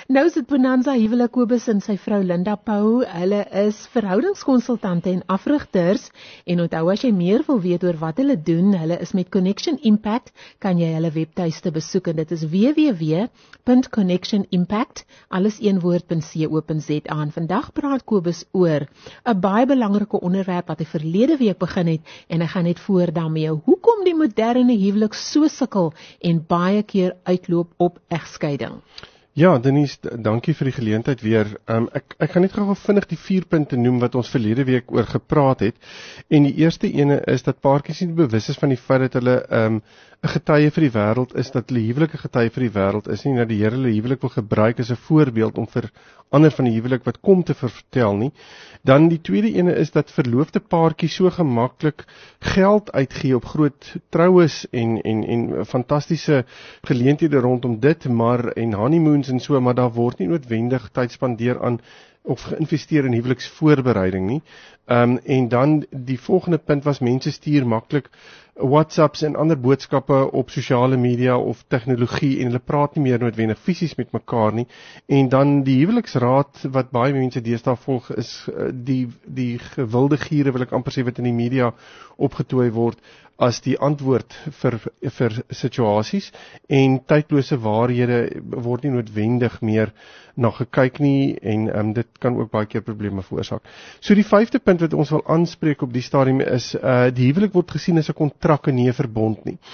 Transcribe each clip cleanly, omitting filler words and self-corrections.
Nou is dit Bonanza Huwelik Kobus en sy vrou Linda Pau. Hulle is verhoudingskonsultante en afrigters. En onthou, as jy meer wil weet oor wat hulle doen, hulle is met Connection Impact, kan jy hulle webtuiste besoek en dit is www.connectionimpact, alles een woord.co.za. En vandag praat Kobus oor 'n baie belangrike onderwerp wat hy verlede week begin het en hy gaan net voort daarmee. Hoekom die moderne huwelik so sukkel en baie keer uitloop op egskeiding? Ja, Denise, dankie vir die geleentheid weer. Ek gaan net gou vinnig die 4 punte noem wat ons verlede week oor gepraat het. En die eerste ene is dat paartjies nie bewus is van die feit dat hulle 'n getuie vir die wêreld is, dat hulle huwelik 'n getuie vir die wêreld is nie, dat die Here hulle huwelik wil gebruik as 'n voorbeeld om vir ander van die huwelik wat kom te vertel nie. Dan die tweede ene is dat verloofde paartjies so gemaklik geld uitgee op groot troues en fantastiese geleenthede rondom dit, maar en honeymoons en so, maar daar word nie noodwendig tyd spandeer aan of geïnvesteer in huweliksvoorbereiding nie. En dan die volgende punt was mense stuur maklik WhatsApps en ander boodskappe op sosiale media of tegnologie en hulle praat nie meer noodwendig fisies met mekaar nie. En dan die huweliksraad wat baie mense deesdae volg is die gewilde giere, wil ek amper sê, wat in die media opgetooi word as die antwoord vir situasies, en tydlose waarhede word nie noodwendig meer na gekyk nie, en dit kan ook baie keer probleme veroorsaak. So die 5de punt wat ons wil aanspreek op die stadium is, die huwelik word gesien as 'n kontrak en nie 'n verbond nie.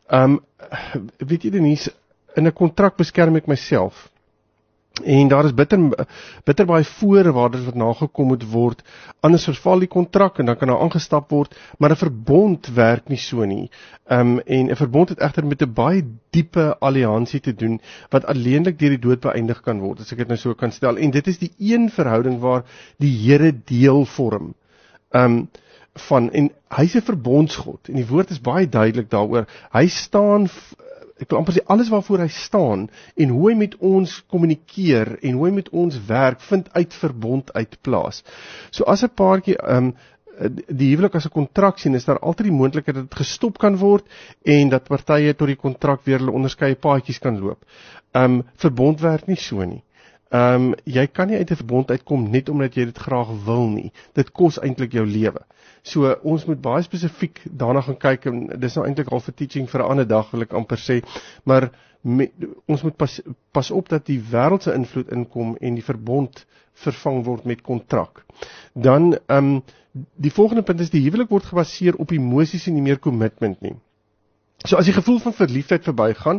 Weet jy Denise, in 'n kontrak beskerm ek myself. En daar is bitter baie voorwaardes wat nagekom moet word, anders verval die kontrak en dan kan daar aangestap word, maar 'n verbond werk nie so nie. En 'n verbond het egter met 'n baie diepe alliansie te doen, wat alleenlik deur die dood beëindig kan word, as ek dit nou so kan stel. En dit is die een verhouding waar die Here deel vorm. En hy's 'n verbondsgod, en die woord is baie duidelik daaroor. Hy staan, ek wil amper sê, alles waarvoor hy staan, en hoe hy met ons kommunikeer, en hoe hy met ons werk, vind uit verbond uit plaas. So as 'n paartjie die huwelik as 'n kontrak sien, is daar altyd die moontlikheid dat dit gestop kan word, en dat partye tot die kontrak weer hulle onderskeie paadjies kan loop. Verbond werk nie so nie. Jy kan nie uit 'n verbond uitkom net omdat jy dit graag wil nie. Dit kos eintlik jou lewe. So ons moet baie spesifiek daarna gaan kyk, en dis nou eintlik al vir teaching vir 'n ander dag, wil ek amper sê, maar ons moet pas op dat die wêreldse invloed inkom en die verbond vervang word met kontrak. Dan die volgende punt is, die huwelik word gebaseer op emosies en nie meer commitment nie. So as die gevoel van verliefdheid verbygaan,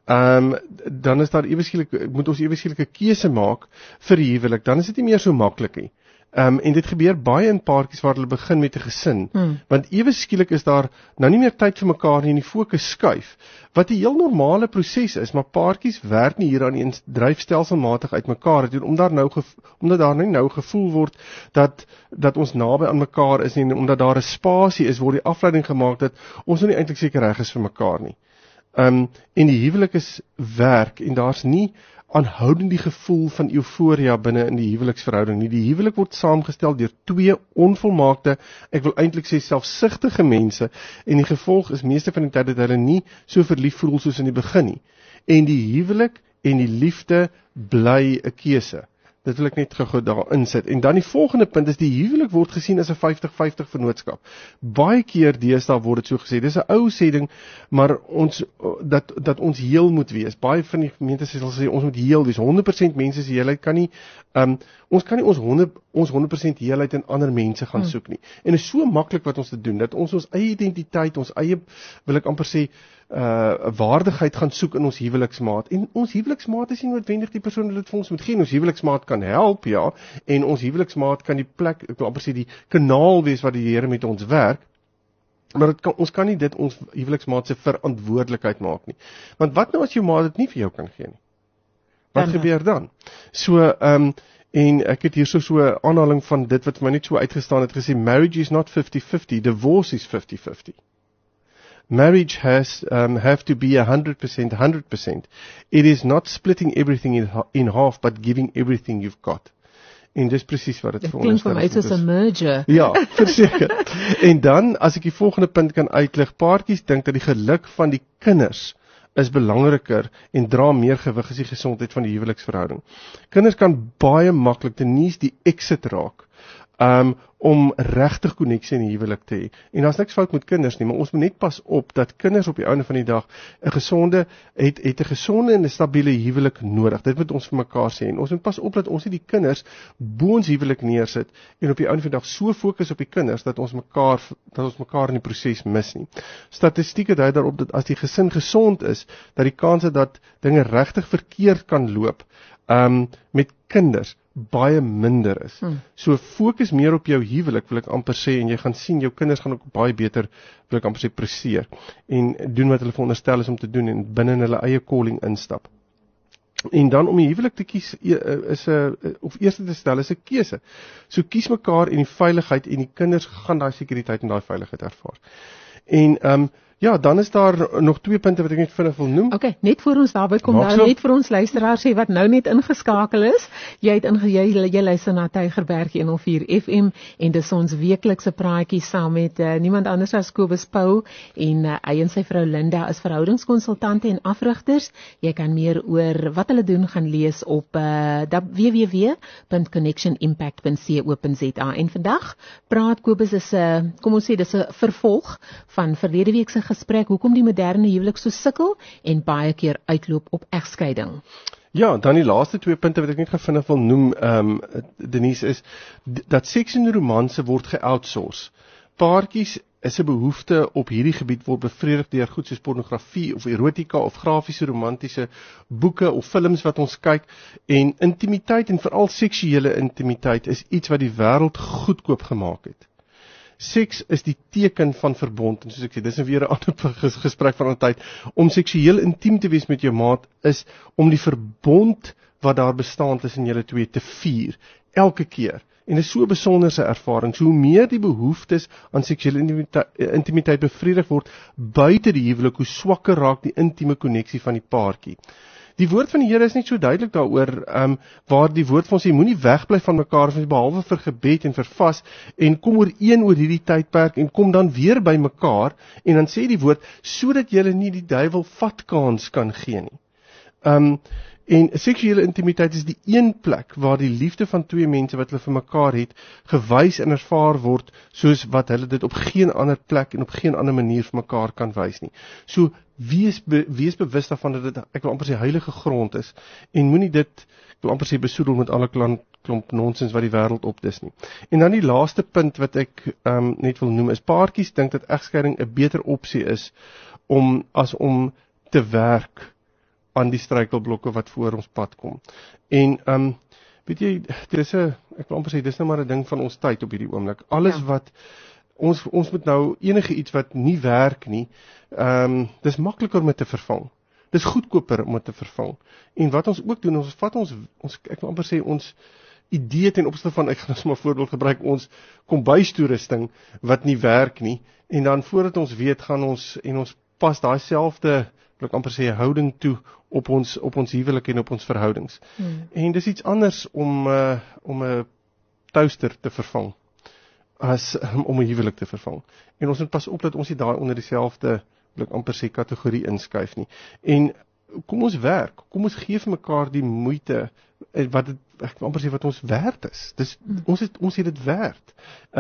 dan is daar moet ons ewe skielik 'n keuse maak vir die huwelik, dan is dit nie meer so maklik nie. En dit gebeur baie in paartjies waar hulle begin met 'n gesin, want ewe skielik is daar nou nie meer tyd vir mekaar nie en die fokus skuif, wat 'n heel normale proses is, maar paartjies werk nie hieraan eens dryf stelselmatig uit mekaar, omdat daar nou gevoel word dat ons naby aan mekaar is, en omdat daar 'n spasie is, word die afleiding gemaak dat ons nou nie eintlik seker reg is vir mekaar nie. En die huwelik is werk, en daar's nie aanhoudend die gevoel van euforia binne in die huweliksverhouding nie. Die huwelik word saamgestel deur 2 onvolmaakte, ek wil eintlik sê selfsugtige mense, en die gevolg is meeste van die tyd dat hulle nie so verlief voel soos in die begin nie. En die huwelik en die liefde bly 'n keuse. Dit wil ek net gou daar insit. En dan die volgende punt is, die huwelik word gesien as 'n 50-50 vennootskap. Baie keer deesdae word dit so gesê, dis 'n ou sêding, maar dat ons heel moet wees. Baie van die gemeentes sal sê, ons moet heel wees, 100% mense se heelheid kan nie, ons kan nie ons 100% heelheid in ander mense gaan soek nie. En dit is so maklik wat ons te doen, dat ons eie identiteit, ons eie, wil ek amper sê, waardigheid gaan soek in ons huweliksmaat. En ons huweliksmaat is nie noodwendig die persoon wat dit vir ons moet gee. Ons huweliksmaat kan help, ja, en ons huweliksmaat kan die plek, ek wil amper sê, die kanaal wees waar die Here met ons werk, maar ons kan nie dit ons huweliksmaat se verantwoordelikheid maak nie. Want wat nou as jou maat dit nie vir jou kan gee nie? Wat gebeur dan? So, en ek het hier so 'n aanhaling van dit wat my net so uitgestaan het, gesê, marriage is not 50-50, divorce is 50-50. Marriage have to be 100%. It is not splitting everything in half, but giving everything you've got. En dis presies wat dit veronderstel is. Dit klink vir my soos 'n merger. Ja, verseker. En dan, as ek die volgende punt kan uitlig, paartjies dink dat die geluk van die kinders is belangriker en dra meer gewig as die gesondheid van die huweliksverhouding. Kinders kan baie maklik die exit raak, om regtig koneksie in die huwelik te hê. En daar's niks fout met kinders nie, maar ons moet net pas op dat kinders op die einde van die dag het 'n gesonde en 'n stabiele huwelik nodig. Dit moet ons vir mekaar sê. En ons moet pas op dat ons nie die kinders bo ons huwelik neersit en op die einde van die dag so fokus op die kinders dat ons mekaar in die proses mis nie. Statistieke dui daarop dat as die gesin gesond is, dat die kanse dat dinge regtig verkeerd kan loop met kinders baie minder is. So fokus meer op jou huwelik, wil ek amper sê, en jy gaan sien, jou kinders gaan ook baie beter, wil ek amper sê, presteer, en doen wat hulle veronderstel is om te doen, en binne hulle eie calling instap. En dan om die huwelik te kies, of eerste te stel, is 'n keuse. So kies mekaar en die veiligheid, en die kinders gaan daai sekuriteit en daai veiligheid ervaar. En, ja, dan is daar nog 2 punte wat ek net vinnig wil noem. Okay, net voor ons daarby kom, daar net vir ons luisteraars sê wat nou net ingeskakel is. Jy luister na Tygerberg 104 FM en dis ons weeklikse praatjie saam met niemand anders as Kobus Pau en hy en sy vrou Linda is verhoudingskonsultante en afrigters. Jy kan meer oor wat hulle doen gaan lees op www.connectionimpact.co.za. En vandag praat Kobus kom ons sê dis 'n vervolg van verlede week se gesprek, hoekom die moderne huwelik so sukkel en baie keer uitloop op egskeiding. Ja, dan die laaste 2 punte wat ek net vinnig wil noem, Denise, is dat seks en romanse word ge-outsource. Paartjies is 'n behoefte op hierdie gebied word bevredig deur goed soos pornografie of erotika of grafiese romantiese boeke of films wat ons kyk, en intimiteit en veral seksuele intimiteit is iets wat die wêreld goedkoop gemaak het. Seks is die teken van verbond, en soos ek sê, dis weer 'n ander gesprek van 'n tyd. Om seksueel intiem te wees met jou maat is om die verbond wat daar bestaan tussen julle twee te vier, elke keer. En dit is so 'n besonderse ervaring. So hoe meer die behoeftes aan seksuele intimiteit bevredig word buite die huwelik, hoe swakker raak die intieme koneksie van die paartjie. Die woord van die Here is net so duidelik daaroor, waar die woord van ons sê, moenie wegbly van mekaar, behalwe vir gebed en vir vas, en kom ooreen oor hierdie tydperk, en kom dan weer by mekaar, en dan sê die woord, sodat julle nie die duiwel vatkans kan gee nie. En seksuele intimiteit is die een plek waar die liefde van 2 mense wat hulle vir mekaar het, gewys en ervaar word, soos wat hulle dit op geen ander plek en op geen ander manier vir mekaar kan wys nie. So, wees bewus daarvan dat dit, ek wil amper sê, heilige grond is, en moenie dit, ek wil amper sê, besoedel met alle klomp nonsens wat die wêreld opdis nie. En dan die laaste punt wat ek net wil noem, is paartjies dink dat egskeiding 'n beter opsie is, as om te werk aan die struikelblokke wat voor ons pad kom. En, weet jy, ek wil amper sê, dis nou maar 'n ding van ons tyd op hierdie oomblik. Alles wat, ons moet nou enige iets wat nie werk nie, dis makliker om dit te vervang. Dis goedkoper om dit te vervang. En wat ons ook doen, ons vat ek wil amper sê, ons idee ten opsigte van, ek gaan ons maar voorbeeld gebruik, ons kombuistoerusting wat nie werk nie, en dan voordat ons weet, gaan ons pas daai selfde, wil ek amper sê, houding toe op ons huwelik en op ons verhoudings. En dis iets anders om 'n toaster te vervang, as om 'n huwelik te vervang. En ons moet pas op dat ons nie daai onder dieselfde, wil ek amper sê, kategorie inskuif nie. En kom ons werk, kom ons gee vir mekaar die moeite, ek wil amper sê, wat ons werd is. Ons het dit werd,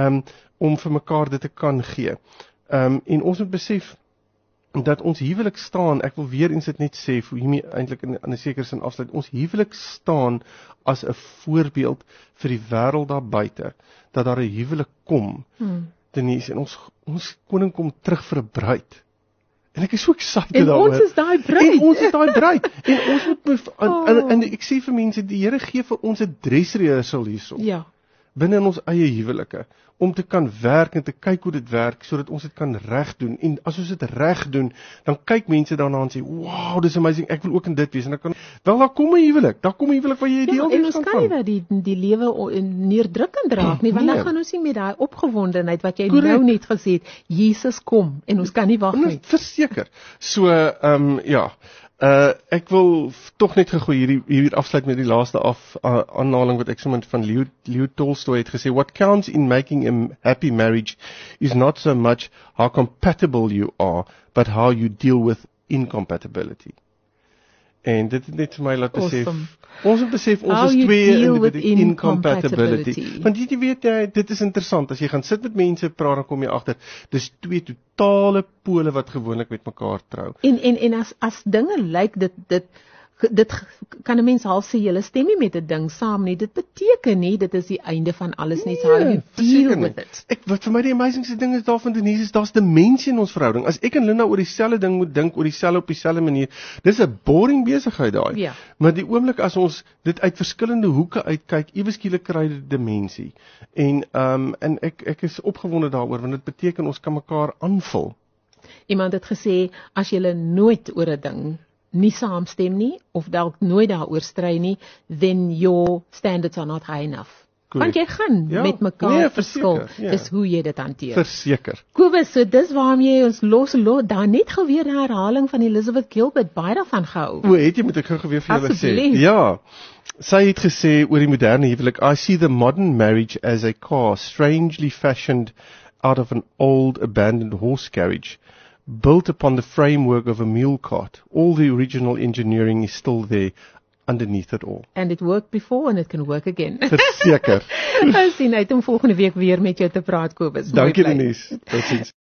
om vir mekaar dit te kan gee. En ons moet besef, dat ons huwelik staan, ek wil weer eens dit net sê, vir hiermee eintlik in 'n sekere sin afsluit, ons huwelik staan as 'n voorbeeld vir die wêreld daar buite, dat daar 'n huwelik kom, Denise, en ons koning kom terug vir 'n bruid. En ek is so excited daaroor. En ons is daai bruid. En ons is daai bruid. En ons moet, en ek sê vir mense, die Here gee vir ons 'n dressrehearsal hierso. Ja. Binne in ons eie huwelike, om te kan werk en te kyk hoe dit werk, sodat ons dit kan reg doen. En as ons dit reg doen, dan kyk mense daarna en sê, wow, dis amazing, ek wil ook in dit wees. En dan kan, wel, daar kom 'n huwelik waar jy deel en ons kan nie die lewe neerdrukkend raak nie, want dan gaan ons nie met daai opgewondenheid wat jy nou net gesê het, Jesus kom, en ons kan nie wag nie. Verseker. So, ja, ek wil tog net gegooi hier afsluit met die laaste aanhaling wat ek sommer van Leo Tolstoy het gesê, what counts in making a happy marriage is not so much how compatible you are, but how you deal with incompatibility. En dit het net vir my laat besef, Awesome. ons moet besef, ons How is you twee deal with individue incompatibility. incompatibility. Want jy weet, dit is interessant, as jy gaan sit met mense praat, dan kom jy agter, dis twee totale pole wat gewoonlik met mekaar trou. En as dinge lyk dit kan 'n mens half sê julle stem nie met 'n ding saam nie. Dit beteken nie dit is die einde van alles nie. So how you verseker deal nie. with it. Wat vir my die amazingste ding is daarvan Denise, is daar's dimensie in ons verhouding. As ek en Linda oor dieselfde ding moet dink, oor dieselfde op dieselfde manier, dis 'n boring besigheid daai. Ja. Maar die oomblik as ons dit uit verskillende hoeke uitkyk, ewe skielik kry dit dimensie. En ek is opgewonde daaroor, want dit beteken ons kan mekaar aanvul. Iemand het gesê as jy nooit oor 'n ding nie saamstem nie of dalk nooit daaroor stry nie, then your standards are not high enough. Want jy gaan met mekaar verskil. Dis hoe jy dit hanteer. Verseker. Kobus, so dis waarom jy ons los dan net gou weer 'n herhaling van Elizabeth Gilbert, baie daarvan gehou. Het jy moet ek gou weer vir julle sê. Ja. Sy het gesê oor die moderne huwelik, I see the modern marriage as a car strangely fashioned out of an old abandoned horse carriage, built upon the framework of a mule cart. All the original engineering is still there underneath it all. And it worked before and it can work again. Verseker. Ons sien uit om volgende week weer met jou te praat, Kobus. Dankie Denise. Totsiens.